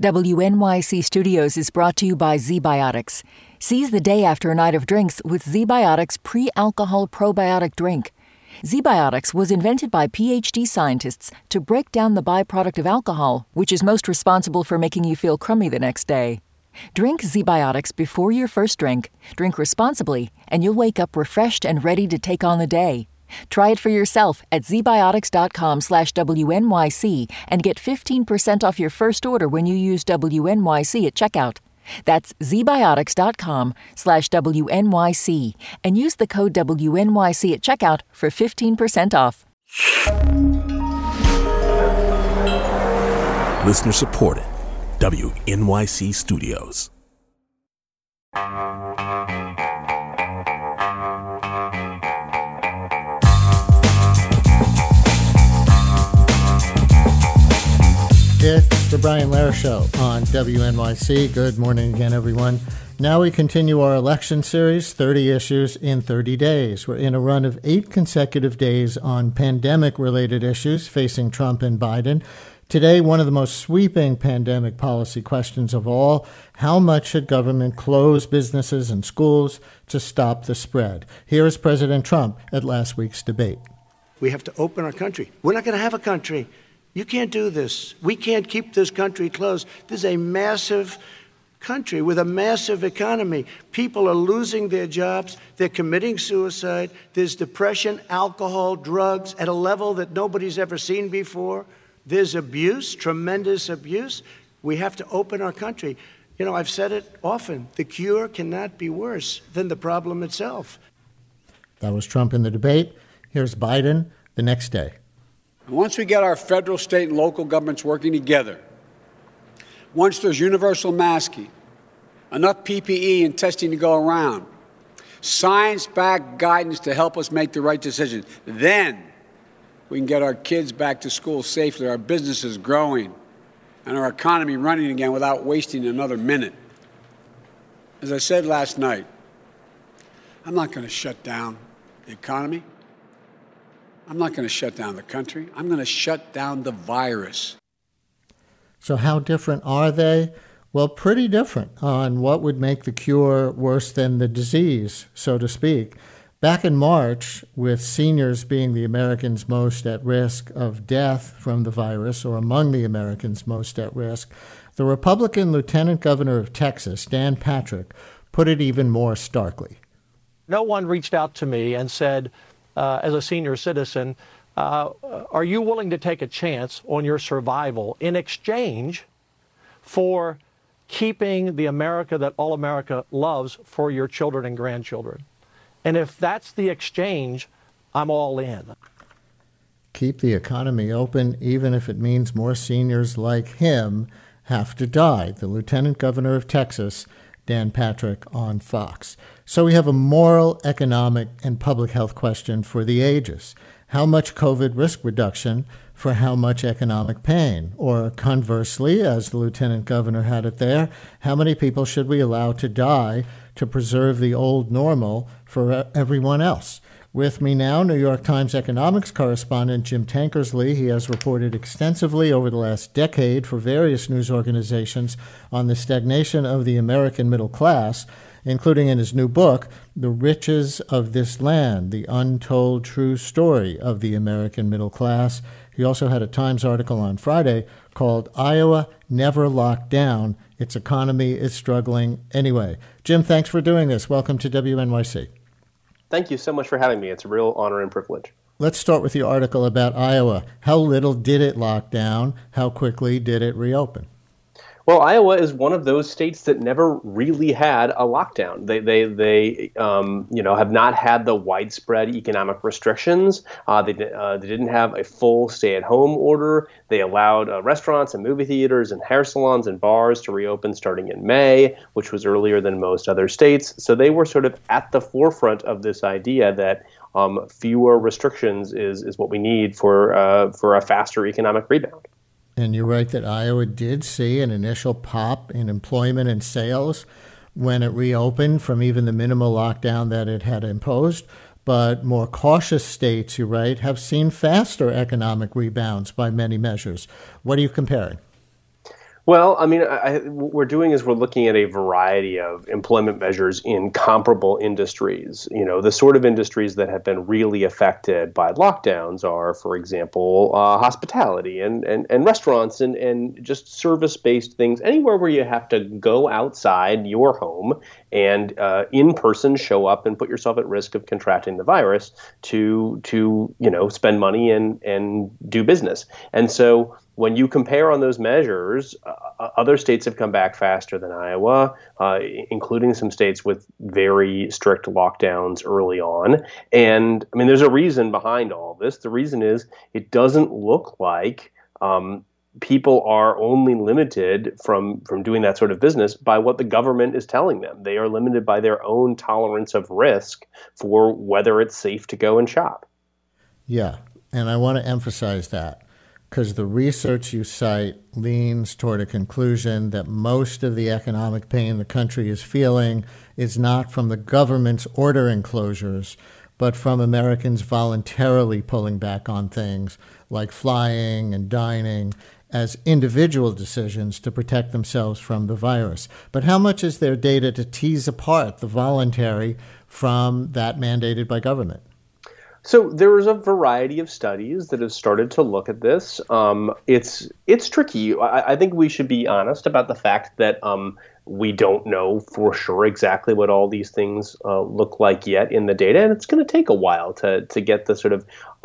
WNYC Studios is brought to you by ZBiotics. Seize the day after a night of drinks with ZBiotics pre-alcohol probiotic drink. ZBiotics was invented by PhD scientists to break down the byproduct of alcohol, which is most responsible for making you feel crummy the next day. Drink ZBiotics before your first drink, drink responsibly, and you'll wake up refreshed and ready to take on the day. Try it for yourself at zbiotics.com/WNYC and get 15% off your first order when you use WNYC at checkout. That's zbiotics.com/WNYC and use the code WNYC at checkout for 15% off. Listener supported. WNYC Studios. It's the Brian Lehrer Show on WNYC. Good morning again, everyone. Now we continue our election series, 30 issues in 30 days. We're in a run of 8 consecutive days on pandemic-related issues facing Trump and Biden. Today, one of the most sweeping pandemic policy questions of all: how much should government close businesses and schools to stop the spread? Here is President Trump at last week's debate. We have to open our country. We're not going to have a country. You can't do this. We can't keep this country closed. This is a massive country with a massive economy. People are losing their jobs. They're committing suicide. There's depression, alcohol, drugs at a level that nobody's ever seen before. There's abuse, tremendous abuse. We have to open our country. You know, I've said it often. The cure cannot be worse than the problem itself. That was Trump in the debate. Here's Biden the next day. Once we get our federal, state, and local governments working together, once there's universal masking, enough PPE and testing to go around, science-backed guidance to help us make the right decision, then we can get our kids back to school safely, our businesses growing, and our economy running again without wasting another minute. As I said last night, I'm not going to shut down the economy. I'm not going to shut down the country. I'm going to shut down the virus. So how different are they? Well, pretty different on what would make the cure worse than the disease, so to speak. Back in March, with seniors being the Americans most at risk of death from the virus, or among the Americans most at risk, the Republican Lieutenant Governor of Texas, Dan Patrick, put it even more starkly. No one reached out to me and said, as a senior citizen, are you willing to take a chance on your survival in exchange for keeping the America that all America loves for your children and grandchildren? And if that's the exchange, I'm all in. Keep the economy open, even if it means more seniors like him have to die. The Lieutenant Governor of Texas, Dan Patrick, on Fox. So we have a moral, economic, and public health question for the ages. How much COVID risk reduction for how much economic pain? Or conversely, as the Lieutenant Governor had it there, how many people should we allow to die to preserve the old normal for everyone else? With me now, New York Times economics correspondent Jim Tankersley. He has reported extensively over the last decade for various news organizations on the stagnation of the American middle class, including in his new book, The Riches of This Land, The Untold True Story of the American Middle Class. He also had a Times article on Friday called Iowa Never Locked Down. Its economy is struggling anyway. Jim, thanks for doing this. Welcome to WNYC. Thank you so much for having me. It's a real honor and privilege. Let's start with the article about Iowa. How little did it lock down? How quickly did it reopen? Well, Iowa is one of those states that never really had a lockdown. They have not had the widespread economic restrictions. They didn't have a full stay-at-home order. They allowed restaurants and movie theaters and hair salons and bars to reopen starting in May, which was earlier than most other states. So they were sort of at the forefront of this idea that fewer restrictions is what we need for a faster economic rebound. And you're right that Iowa did see an initial pop in employment and sales when it reopened from even the minimal lockdown that it had imposed. But more cautious states, you're right, have seen faster economic rebounds by many measures. What are you comparing? Well, I mean, what we're doing is we're looking at a variety of employment measures in comparable industries. The sort of industries that have been really affected by lockdowns are, for example, hospitality and restaurants and just service-based things, anywhere where you have to go outside your home and in person show up and put yourself at risk of contracting the virus to spend money and do business. And so when you compare on those measures, other states have come back faster than Iowa, including some states with very strict lockdowns early on. And I mean, there's a reason behind all this. The reason is it doesn't look like people are only limited from doing that sort of business by what the government is telling them. They are limited by their own tolerance of risk for whether it's safe to go and shop. Yeah, and I want to emphasize that, because the research you cite leans toward a conclusion that most of the economic pain the country is feeling is not from the government's ordering closures, but from Americans voluntarily pulling back on things like flying and dining as individual decisions to protect themselves from the virus. But how much is there data to tease apart the voluntary from that mandated by government? So there is a variety of studies that have started to look at this. It's tricky. I think we should be honest about the fact that we don't know for sure exactly what all these things look like yet in the data, and it's going to take a while to get the sort of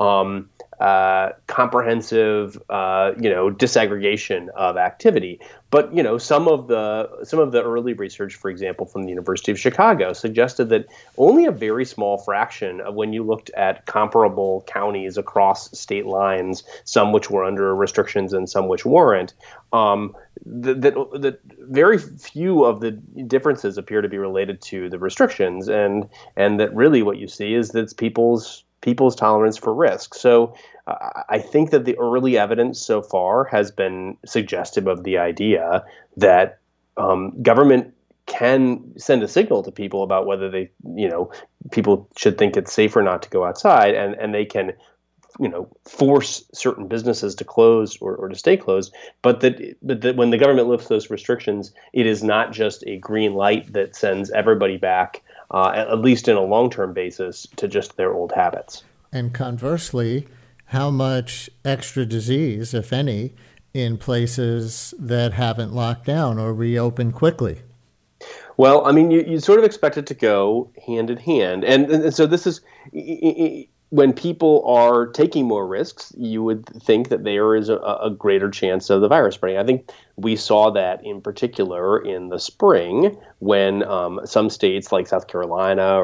comprehensive disaggregation of activity. But some of the early research, for example, from the University of Chicago, suggested that only a very small fraction of when you looked at comparable counties across state lines, some which were under restrictions and some which weren't, that very few of the differences appear to be related to the restrictions, and that really what you see is that it's people's tolerance for risk. So I think that the early evidence so far has been suggestive of the idea that government can send a signal to people about whether people should think it's safe or not to go outside, and they can force certain businesses to close or to stay closed, but that when the government lifts those restrictions, it is not just a green light that sends everybody back, at least in a long-term basis, to just their old habits. And conversely, how much extra disease, if any, in places that haven't locked down or reopened quickly? Well, I mean, you sort of expect it to go hand in hand. And so this is when people are taking more risks, you would think that there is a greater chance of the virus spreading. I think we saw that in particular in the spring when some states like South Carolina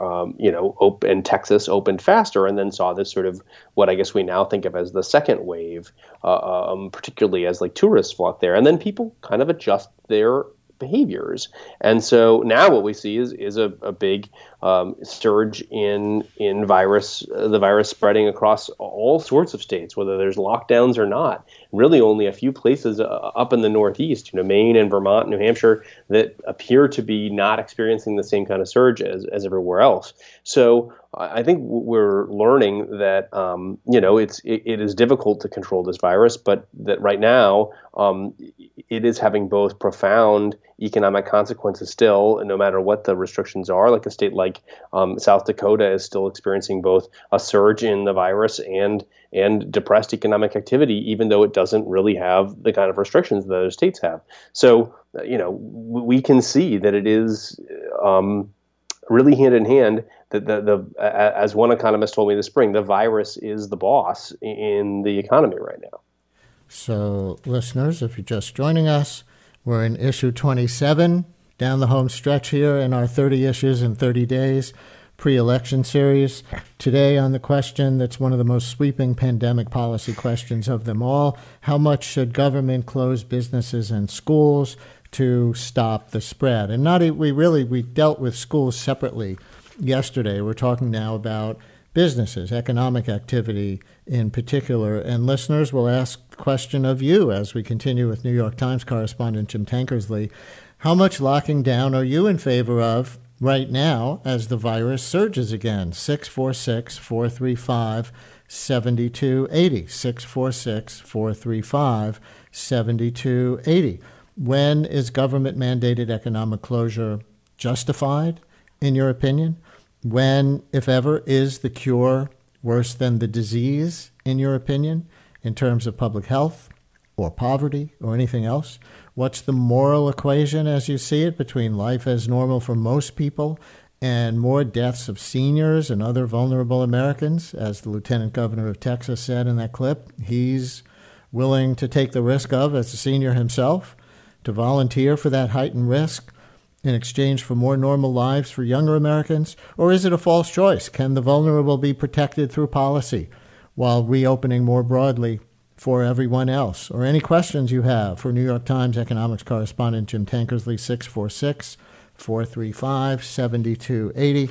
and Texas opened faster, and then saw this sort of what I guess we now think of as the second wave, particularly as like tourists flock there, and then people kind of adjust their behaviors. And so now what we see is a big surge in the virus spreading across all sorts of states, whether there's lockdowns or not. Really only a few places up in the Northeast, Maine and Vermont, New Hampshire, that appear to be not experiencing the same kind of surge as everywhere else. So I think we're learning that it is difficult to control this virus, but that right now it is having both profound economic consequences still, no matter what the restrictions are. Like a state like South Dakota is still experiencing both a surge in the virus and depressed economic activity, even though it doesn't really have the kind of restrictions that other states have. So we can see that it is really hand in hand. That as one economist told me this spring, the virus is the boss in the economy right now. So, listeners, if you're just joining us, we're in issue 27, down the home stretch here in our 30 issues in 30 days pre-election series. Today on the question that's one of the most sweeping pandemic policy questions of them all: how much should government close businesses and schools to stop the spread? And we dealt with schools separately yesterday. We're talking now about businesses, economic activity in particular. And listeners, will ask the question of you as we continue with New York Times correspondent Jim Tankersley. How much locking down are you in favor of right now as the virus surges again? 646-435-7280. 646-435-7280. When is government-mandated economic closure justified, in your opinion? When, if ever, is the cure worse than the disease, in your opinion, in terms of public health or poverty or anything else? What's the moral equation, as you see it, between life as normal for most people and more deaths of seniors and other vulnerable Americans? As the Lieutenant Governor of Texas said in that clip, he's willing to take the risk of, as a senior himself, to volunteer for that heightened risk in exchange for more normal lives for younger Americans? Or is it a false choice? Can the vulnerable be protected through policy while reopening more broadly for everyone else? Or any questions you have for New York Times economics correspondent Jim Tankersley, 646-435-7280,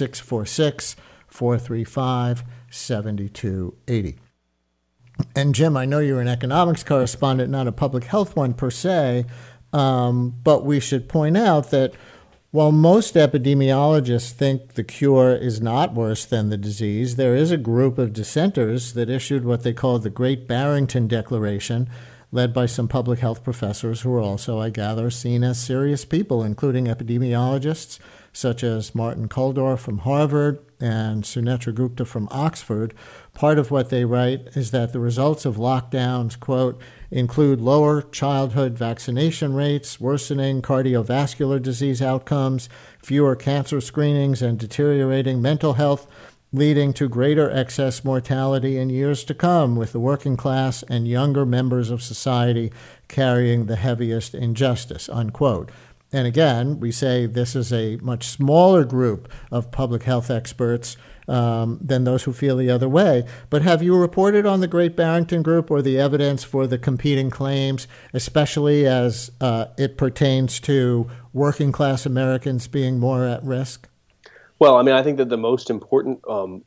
646-435-7280. And Jim, I know you're an economics correspondent, not a public health one per se, but we should point out that while most epidemiologists think the cure is not worse than the disease, there is a group of dissenters that issued what they call the Great Barrington Declaration, led by some public health professors who are also, I gather, seen as serious people, including epidemiologists such as Martin Kulldorff from Harvard and Sunetra Gupta from Oxford. Part of what they write is that the results of lockdowns, quote, include lower childhood vaccination rates, worsening cardiovascular disease outcomes, fewer cancer screenings, and deteriorating mental health, leading to greater excess mortality in years to come, with the working class and younger members of society carrying the heaviest injustice, unquote. And again, we say this is a much smaller group of public health experts than those who feel the other way. But have you reported on the Great Barrington Group or the evidence for the competing claims, especially as it pertains to working class Americans being more at risk? Well, I mean, I think that the most important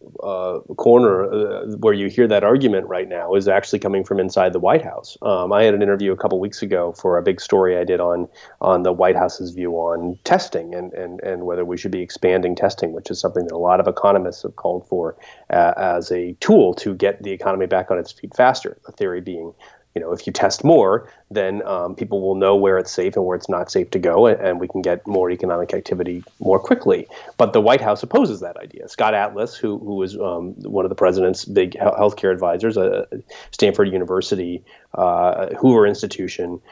corner where you hear that argument right now is actually coming from inside the White House. I had an interview a couple weeks ago for a big story I did on the White House's view on testing and whether we should be expanding testing, which is something that a lot of economists have called for as a tool to get the economy back on its feet faster. The theory being, if you test more, then people will know where it's safe and where it's not safe to go, and we can get more economic activity more quickly. But the White House opposes that idea. Scott Atlas, who was one of the president's big healthcare advisors, a Stanford University Hoover Institution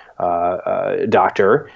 doctor,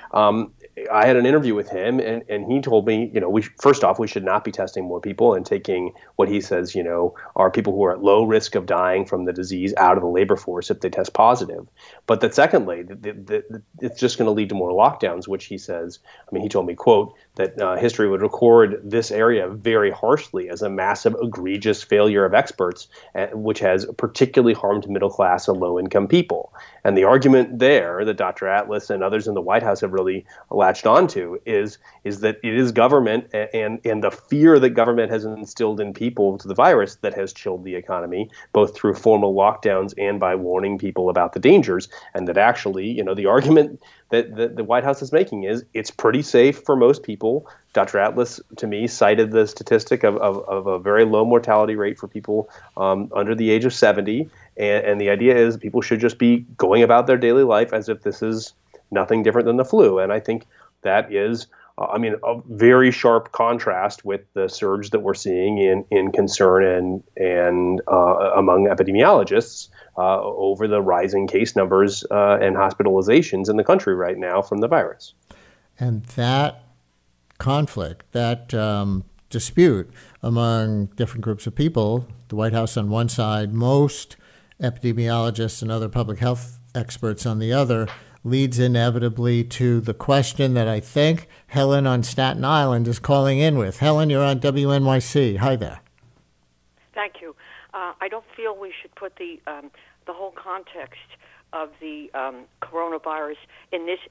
I had an interview with him, and he told me, first off, we should not be testing more people and taking what he says, are people who are at low risk of dying from the disease out of the labor force if they test positive. But that secondly, it's just going to lead to more lockdowns, which he says, he told me, quote, that history would record this area very harshly as a massive, egregious failure of experts, which has particularly harmed middle-class and low-income people. And the argument there that Dr. Atlas and others in the White House have really latched onto is that it is government and the fear that government has instilled in people to the virus that has chilled the economy, both through formal lockdowns and by warning people about the dangers. And that actually, the argument that the White House is making is it's pretty safe for most people. Dr. Atlas, to me, cited the statistic of a very low mortality rate for people under the age of 70. And the idea is people should just be going about their daily life as if this is nothing different than the flu. And I think that is, a very sharp contrast with the surge that we're seeing in concern and among epidemiologists over the rising case numbers and hospitalizations in the country right now from the virus. And that conflict, that dispute among different groups of people, the White House on one side, most epidemiologists and other public health experts on the other, leads inevitably to the question that I think Helen on Staten Island is calling in with. Helen, you're on WNYC. Hi there. Thank you. I don't feel we should put the whole context of the coronavirus in this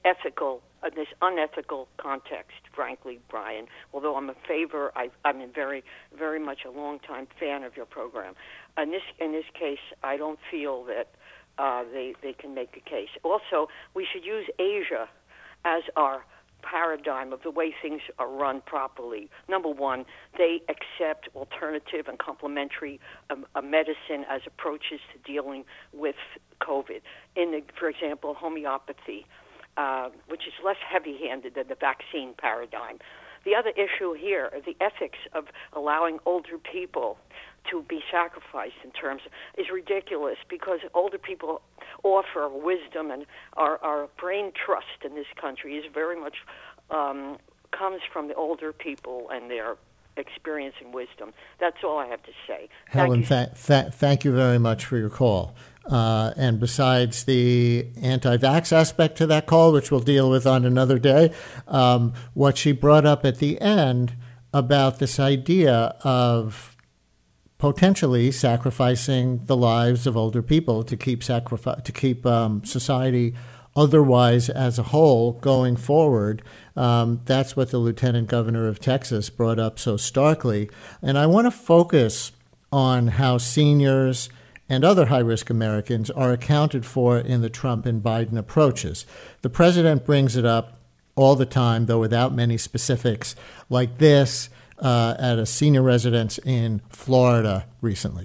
unethical context, frankly, Brian. Although I'm I'm very, very much a longtime fan of your program. In this case, I don't feel that they can make a case. Also, we should use Asia as our paradigm of the way things are run properly. Number one, they accept alternative and complementary medicine as approaches to dealing with COVID. For example, homeopathy. which is less heavy-handed than the vaccine paradigm. The other issue here are the ethics of allowing older people to be sacrificed in terms is ridiculous, because older people offer wisdom, and our brain trust in this country is very much comes from the older people and their experience and wisdom. That's all I have to say. Helen, thank you very much for your call. And besides the anti-vax aspect to that call, which we'll deal with on another day, what she brought up at the end about this idea of potentially sacrificing the lives of older people to keep society otherwise as a whole going forward. That's what the Lieutenant Governor of Texas brought up so starkly. And I want to focus on how seniors and other high-risk Americans are accounted for in the Trump and Biden approaches. The president brings it up all the time, though without many specifics, like this at a senior residence in Florida recently.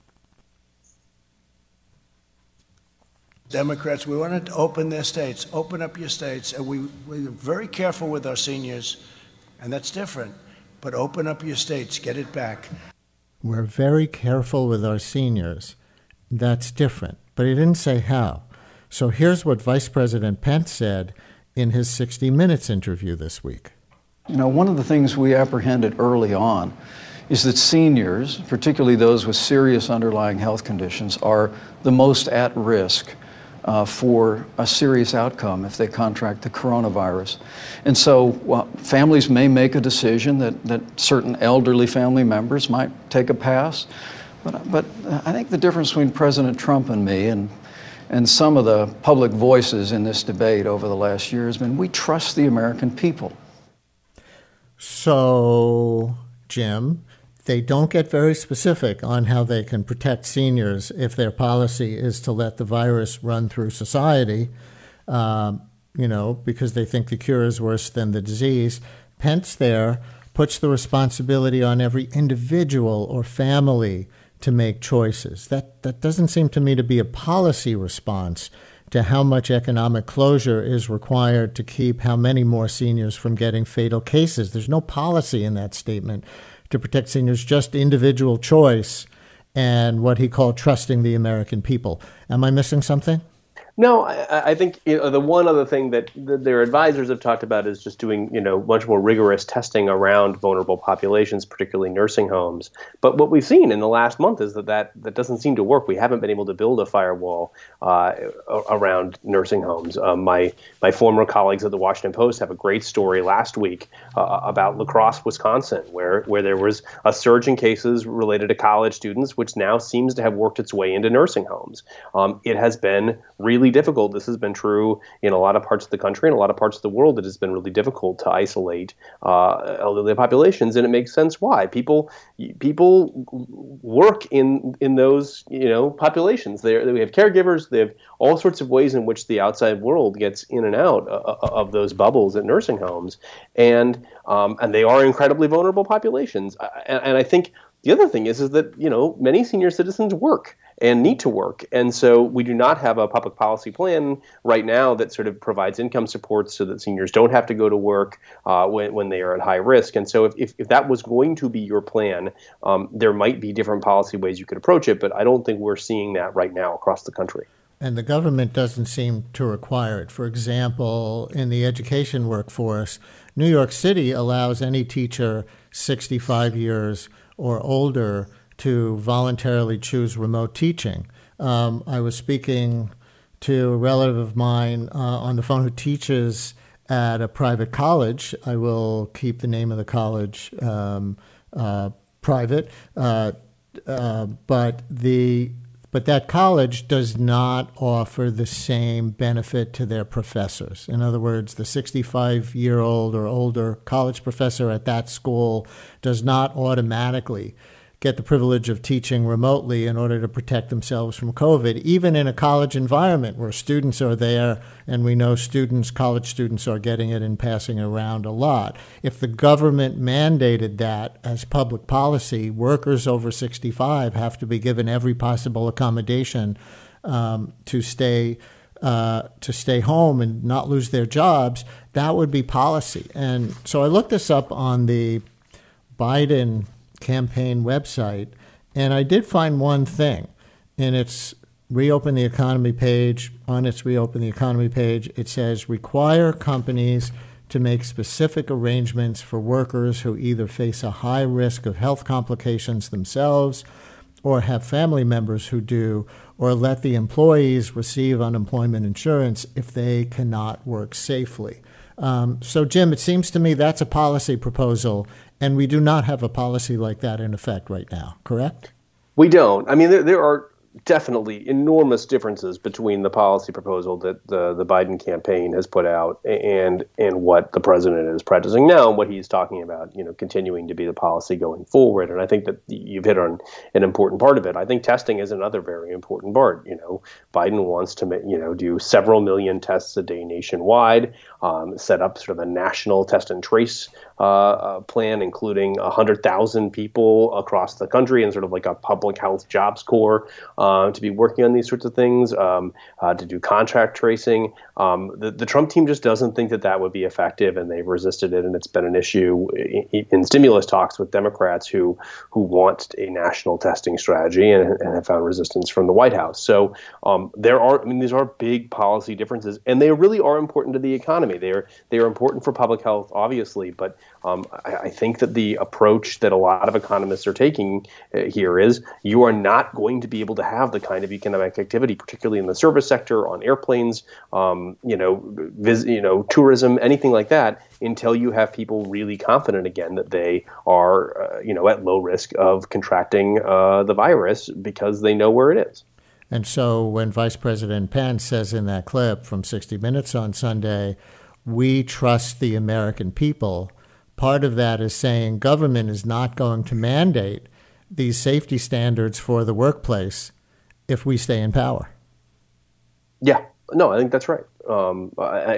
Democrats, we wanted to open their states, open up your states, and we're very careful with our seniors, and that's different. But open up your states, get it back. We're very careful with our seniors. That's different. But he didn't say how. So here's what Vice President Pence said in his 60 Minutes interview this week. You know, one of the things we apprehended early on is that seniors, particularly those with serious underlying health conditions, are the most at risk for a serious outcome if they contract the coronavirus. And so families may make a decision that certain elderly family members might take a pass. But I think the difference between President Trump and me and some of the public voices in this debate over the last year has been we trust the American people. So, Jim, they don't get very specific on how they can protect seniors if their policy is to let the virus run through society, because they think the cure is worse than the disease. Pence there puts the responsibility on every individual or family to make choices. That doesn't seem to me to be a policy response to how much economic closure is required to keep how many more seniors from getting fatal cases. There's no policy in that statement to protect seniors, just individual choice and what he called trusting the American people. Am I missing something? No, I think the one other thing that their advisors have talked about is just doing much more rigorous testing around vulnerable populations, particularly nursing homes. But what we've seen in the last month is that doesn't seem to work. We haven't been able to build a firewall around nursing homes. My former colleagues at the Washington Post have a great story last week about La Crosse, Wisconsin, where there was a surge in cases related to college students, which now seems to have worked its way into nursing homes. It has been really difficult. This has been true in a lot of parts of the country and a lot of parts of the world. It has been really difficult to isolate elderly populations, and it makes sense why. People work in those populations. We have caregivers. They have all sorts of ways in which the outside world gets in and out of those bubbles at nursing homes, and they are incredibly vulnerable populations. And I think the other thing is that many senior citizens work and need to work. And so we do not have a public policy plan right now that sort of provides income support so that seniors don't have to go to work when they are at high risk. And so if that was going to be your plan, there might be different policy ways you could approach it, but I don't think we're seeing that right now across the country. And the government doesn't seem to require it. For example, in the education workforce, New York City allows any teacher 65 years or older to voluntarily choose remote teaching. I was speaking to a relative of mine on the phone who teaches at a private college. I will keep the name of the college private, but that college does not offer the same benefit to their professors. In other words, the 65-year-old or older college professor at that school does not automatically get the privilege of teaching remotely in order to protect themselves from COVID, even in a college environment where students are there, and we know college students are getting it and passing it around a lot. If the government mandated that as public policy, workers over 65 have to be given every possible accommodation to stay to stay home and not lose their jobs, that would be policy. And so I looked this up on the Biden campaign website, and I did find one thing. In its Reopen the Economy page, on its Reopen the Economy page, it says require companies to make specific arrangements for workers who either face a high risk of health complications themselves or have family members who do, or let the employees receive unemployment insurance if they cannot work safely. So, Jim, it seems to me that's a policy proposal, and we do not have a policy like that in effect right now, correct? We don't. I mean, there are definitely enormous differences between the policy proposal that the Biden campaign has put out and what the president is practicing now and what he's talking about, continuing to be the policy going forward. And I think that you've hit on an important part of it. I think testing is another very important part. Biden wants to, do several million tests a day nationwide, set up sort of a national test and trace plan, including 100,000 people across the country and sort of like a public health jobs corps to be working on these sorts of things, to do contract tracing. The Trump team just doesn't think that would be effective, and they've resisted it. And it's been an issue in stimulus talks with Democrats who want a national testing strategy and have found resistance from the White House. So these are big policy differences, and they really are important to the economy. They are important for public health, obviously, but I think that the approach that a lot of economists are taking here is you are not going to be able to have the kind of economic activity, particularly in the service sector, on airplanes, tourism, anything like that, until you have people really confident again that they are, at low risk of contracting the virus because they know where it is. And so when Vice President Pence says in that clip from 60 Minutes on Sunday, we trust the American people, part of that is saying government is not going to mandate these safety standards for the workplace if we stay in power. Yeah, no, I think that's right. One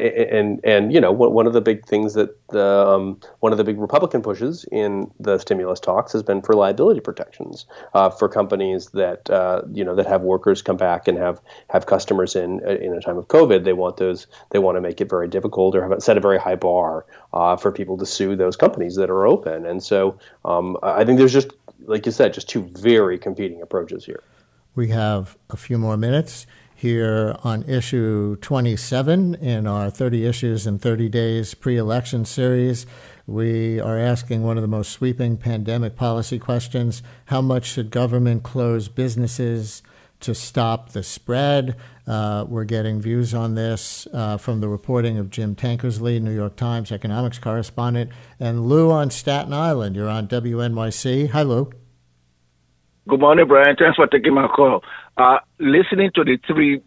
of the big things that one of the big Republican pushes in the stimulus talks has been for liability protections for companies that that have workers come back and have customers in a time of COVID. They want to make it very difficult or set a very high bar for people to sue those companies that are open. And so I think there's just, like you said, just two very competing approaches here. We have a few more minutes here on issue 27 in our 30 Issues in 30 Days pre-election series. We are asking one of the most sweeping pandemic policy questions: how much should government close businesses to stop the spread? We're getting views on this from the reporting of Jim Tankersley, New York Times economics correspondent, and Lou on Staten Island. You're on WNYC. Hi, Lou. Good morning, Brian. Thanks for taking my call. Listening to the three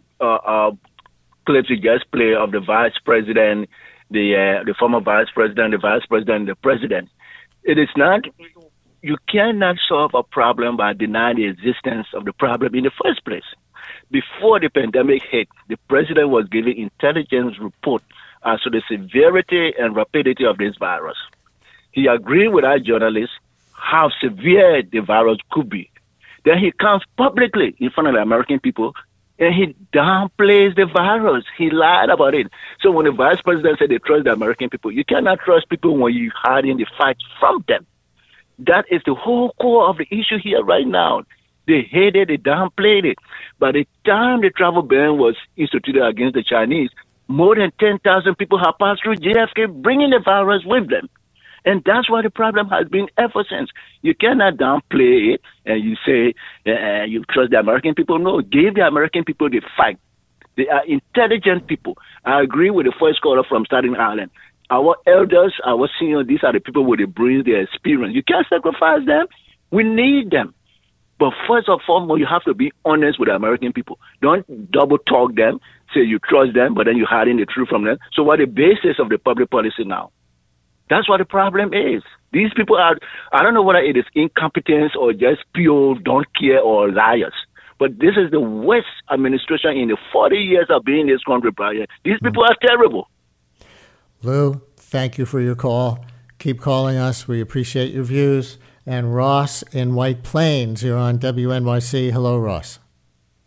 clips you just played of the vice president, the former vice president, the vice president, and the president, it is not, you cannot solve a problem by denying the existence of the problem in the first place. Before the pandemic hit, the president was giving intelligence report as to the severity and rapidity of this virus. He agreed with our journalists how severe the virus could be. Then he comes publicly in front of the American people and he downplays the virus. He lied about it. So when the vice president said they trust the American people, you cannot trust people when you're hiding the facts from them. That is the whole core of the issue here right now. They hated it, they downplayed it. By the time the travel ban was instituted against the Chinese, more than 10,000 people have passed through JFK bringing the virus with them. And that's why the problem has been ever since. You cannot downplay it and you say you trust the American people. No, give the American people the fact. They are intelligent people. I agree with the first caller from Staten Island. Our elders, our seniors, these are the people with the brains, the experience. You can't sacrifice them. We need them. But first and foremost, you have to be honest with the American people. Don't double talk them, say you trust them, but then you're hiding the truth from them. So what the basis of the public policy now? That's what the problem is. These people are, I don't know whether it is incompetence or just pure don't care or liars. But this is the worst administration in the 40 years of being in this country, Brian. These people are terrible. Lou, thank you for your call. Keep calling us. We appreciate your views. And Ross in White Plains, you're on WNYC. Hello, Ross.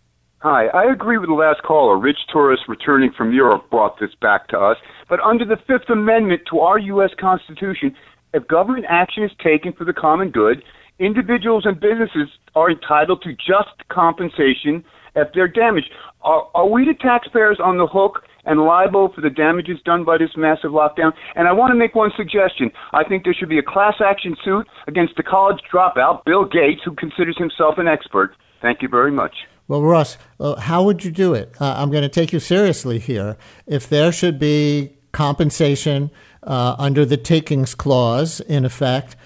Hi, I agree with the last caller. Rich tourists returning from Europe brought this back to us. But under the Fifth Amendment to our U.S. Constitution, if government action is taken for the common good, individuals and businesses are entitled to just compensation if they're damaged. Are we, the taxpayers, on the hook and liable for the damages done by this massive lockdown? And I want to make one suggestion. I think there should be a class action suit against the college dropout, Bill Gates, who considers himself an expert. Thank you very much. Well, Ross, how would you do it? I'm going to take you seriously here. If there should be compensation under the takings clause, in effect,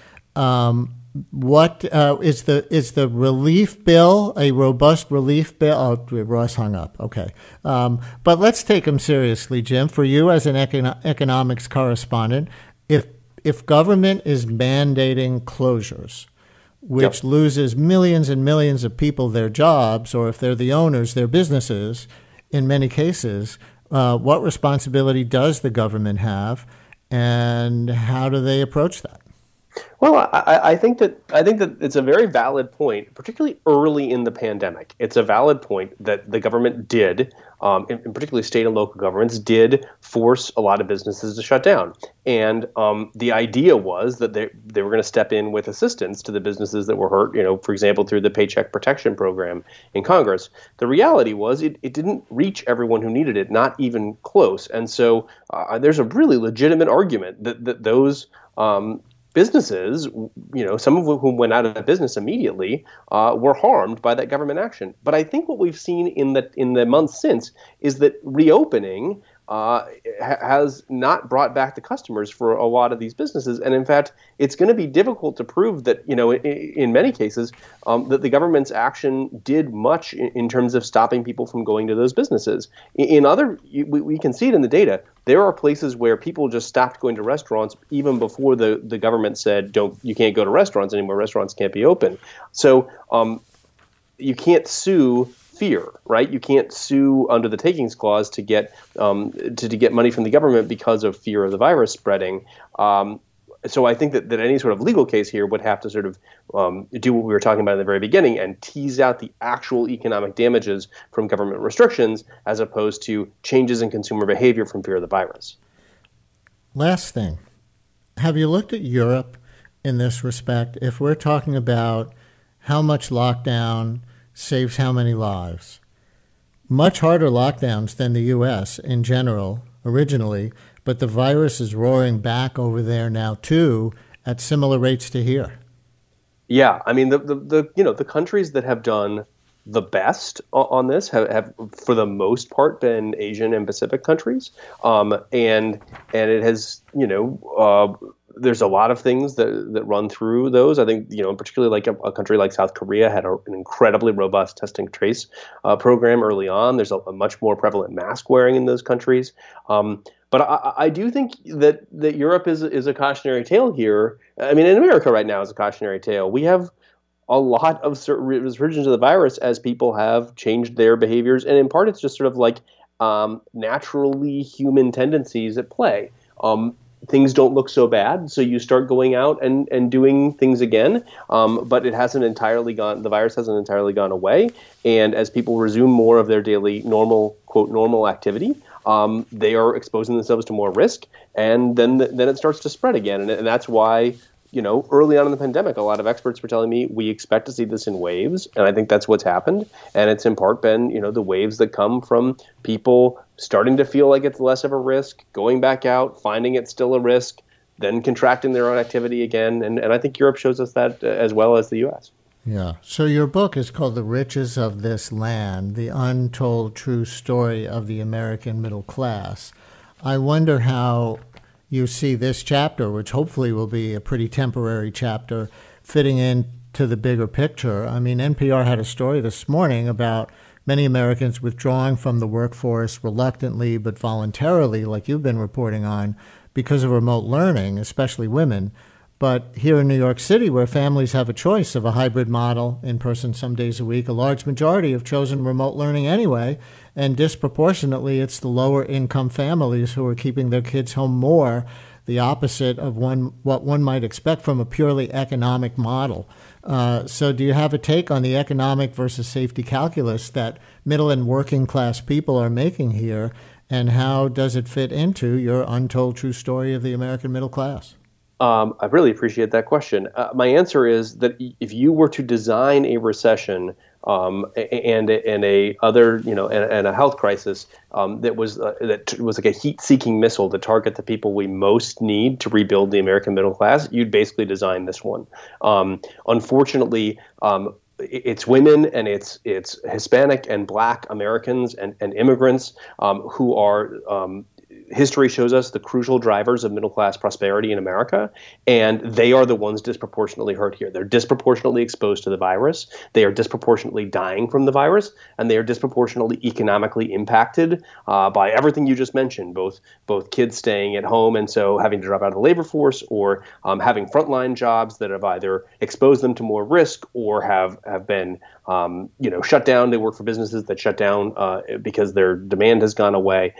what is the relief bill, a robust relief bill? Oh, Ross hung up. Okay. But let's take him seriously, Jim. For you as an economics correspondent, if government is mandating closures, which loses millions and millions of people their jobs, or if they're the owners, their businesses, in many cases, what responsibility does the government have, and how do they approach that? Well, I think that it's a very valid point, particularly early in the pandemic. It's a valid point that the government did, and particularly state and local governments, did force a lot of businesses to shut down. And the idea was that they were going to step in with assistance to the businesses that were hurt, for example, through the Paycheck Protection Program in Congress. The reality was it didn't reach everyone who needed it, not even close. And so there's a really legitimate argument that those businesses, some of whom went out of business immediately, were harmed by that government action. But I think what we've seen in the months since is that reopening has not brought back the customers for a lot of these businesses. And in fact, it's going to be difficult to prove that, in many cases, that the government's action did much in terms of stopping people from going to those businesses. We can see it in the data. There are places where people just stopped going to restaurants even before the government said, you can't go to restaurants anymore. Restaurants can't be open. So you can't sue fear, right? You can't sue under the takings clause to get money from the government because of fear of the virus spreading. So I think that any sort of legal case here would have to sort of do what we were talking about in the very beginning and tease out the actual economic damages from government restrictions as opposed to changes in consumer behavior from fear of the virus. Last thing, have you looked at Europe in this respect? If we're talking about how much lockdown saves how many lives, much harder lockdowns than the U.S. in general originally, but the virus is roaring back over there now too at similar rates to here. Yeah, I mean the countries that have done the best on this have for the most part been Asian and Pacific countries, and it has there's a lot of things that run through those. I think, particularly like a country like South Korea had an incredibly robust test and trace program early on. There's a much more prevalent mask wearing in those countries. But I do think that Europe is a cautionary tale here. I mean, in America right now is a cautionary tale. We have a lot of certain resurgence of the virus as people have changed their behaviors. And in part, it's just sort of like naturally human tendencies at play. Things don't look so bad, so you start going out and doing things again. But it hasn't entirely gone. The virus hasn't entirely gone away. And as people resume more of their daily normal, quote, normal activity, they are exposing themselves to more risk, and then it starts to spread again. And that's why, early on in the pandemic, a lot of experts were telling me we expect to see this in waves, and I think that's what's happened. And it's in part been, the waves that come from people starting to feel like it's less of a risk, going back out, finding it's still a risk, then contracting their own activity again. And I think Europe shows us that as well as the U.S. Yeah. So your book is called The Riches of This Land, the Untold True Story of the American Middle Class. I wonder how you see this chapter, which hopefully will be a pretty temporary chapter, fitting into the bigger picture. I mean, NPR had a story this morning about many Americans withdrawing from the workforce reluctantly but voluntarily, like you've been reporting on, because of remote learning, especially women. But here in New York City, where families have a choice of a hybrid model, in person some days a week, a large majority have chosen remote learning anyway, and disproportionately it's the lower income families who are keeping their kids home more. the opposite of what one might expect from a purely economic model. So do you have a take on the economic versus safety calculus that middle and working class people are making here, and how does it fit into your untold true story of the American middle class? I really appreciate that question. My answer is that if you were to design a recession and a health crisis that was like a heat-seeking missile to target the people we most need to rebuild the American middle class, you'd basically design this one. Unfortunately, it's women and it's Hispanic and Black Americans and immigrants who are history shows us the crucial drivers of middle-class prosperity in America, and they are the ones disproportionately hurt here. They're disproportionately exposed to the virus. They are disproportionately dying from the virus, and they are disproportionately economically impacted by everything you just mentioned, both kids staying at home and so having to drop out of the labor force, or having frontline jobs that have either exposed them to more risk or have been shut down. They work for businesses that shut down because their demand has gone away.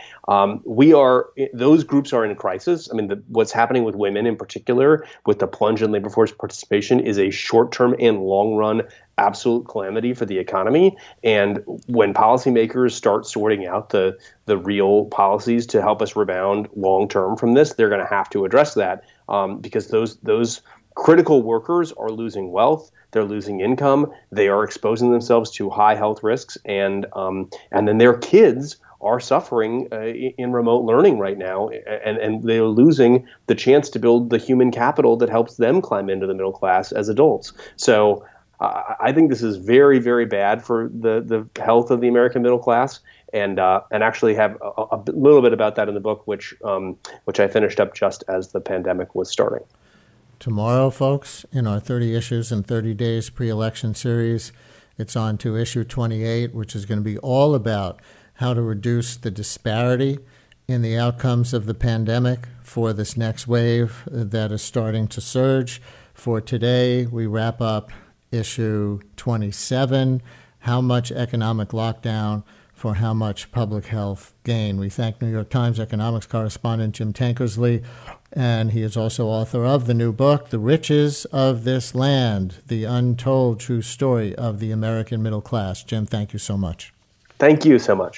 Those groups are in crisis. I mean, what's happening with women in particular, with the plunge in labor force participation, is a short-term and long-run absolute calamity for the economy. And when policymakers start sorting out the real policies to help us rebound long-term from this, they're going to have to address that because those critical workers are losing wealth. They're losing income. They are exposing themselves to high health risks, and then their kids are suffering in remote learning right now, and they're losing the chance to build the human capital that helps them climb into the middle class as adults. So I think this is very, very bad for the health of the American middle class, and actually have a little bit about that in the book, which I finished up just as the pandemic was starting. Tomorrow, folks, in our 30 Issues in 30 Days pre-election series, it's on to issue 28, which is going to be all about how to reduce the disparity in the outcomes of the pandemic for this next wave that is starting to surge. For today, we wrap up issue 27, how much economic lockdown for how much public health gain. We thank New York Times economics correspondent Jim Tankersley, and he is also author of the new book, The Riches of This Land, The Untold True Story of the American Middle Class. Jim, thank you so much. Thank you so much.